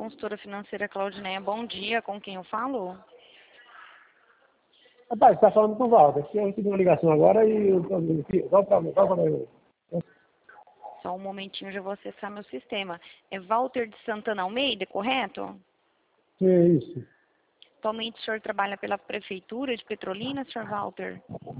consultora financeira Claudineia, bom dia, com quem eu falo? Rapaz, você está falando com o Walter. Eu recebi uma ligação agora e qual o problema? Só um momentinho, já vou acessar meu sistema. É Walter de Santana Almeida, correto? Que é isso? Atualmente o senhor trabalha pela Prefeitura de Petrolina, senhor Walter?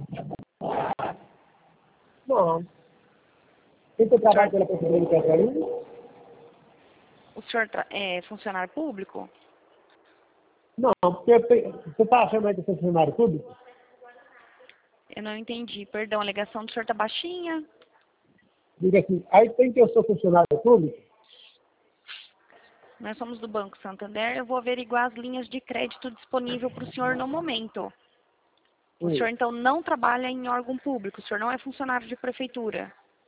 Não. Quem que trabalha pela Prefeitura de Petrolina? O senhor é funcionário público? Não, porque você está achando aí que eu sou funcionário público? Eu não entendi, perdão, a ligação do senhor tá baixinha? Diga assim, aí tem que eu sou funcionário público? Nós somos do Banco Santander, eu vou averiguar as linhas de crédito disponível para o senhor no momento. O senhor, então, não trabalha em órgão público, o senhor não é funcionário de prefeitura?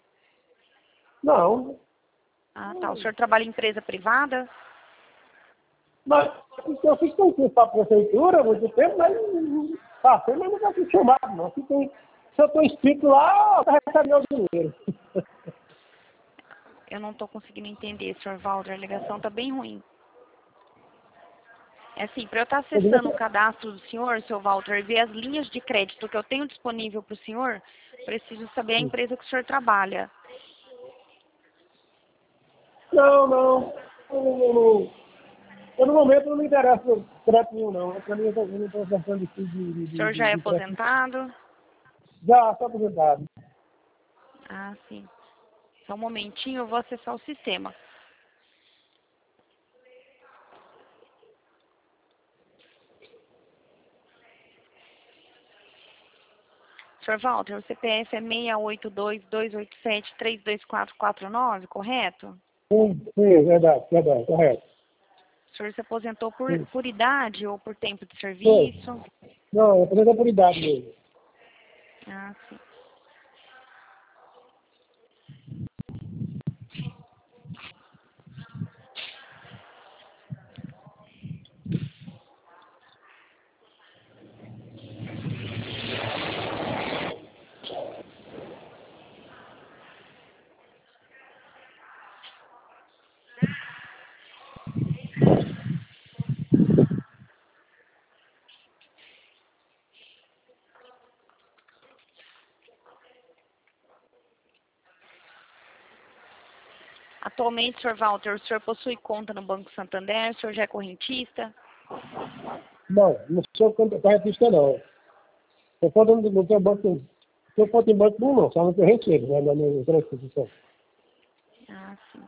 Não. Ah, tá. O senhor trabalha em empresa privada? Mas eu fiz concurso para a prefeitura há muito tempo, mas passei, mas nunca fui chamado, não. Se eu estou inscrito lá, eu recebo meu dinheiro. Eu não estou conseguindo entender, senhor Walter, a ligação está bem ruim. É assim, para eu estar acessando o cadastro do senhor, seu Walter, e ver as linhas de crédito que eu tenho disponível para o senhor, preciso saber a empresa que o senhor trabalha. Não. Eu, no momento, não me interessa por crédito nenhum, não. Para mim, eu não estou gostando O senhor já é de crédito. aposentado? Já, estou aposentado. Ah, sim. Só um momentinho, eu vou acessar o sistema. Sr. Walter, o CPF é 682-287-32449, correto? Sim, verdade, correto. O senhor se aposentou Sim. por idade ou por tempo de Foi. serviço? Não, eu aposentei por idade mesmo. Ah, sim. Atualmente, Sr. Walter, o senhor possui conta no Banco Santander? O senhor já é correntista? Não sou correntista, não. Eu estou no teu banco. Se eu for em banco, não, só no que eu recebo, né, na minha instituição. Ah, sim.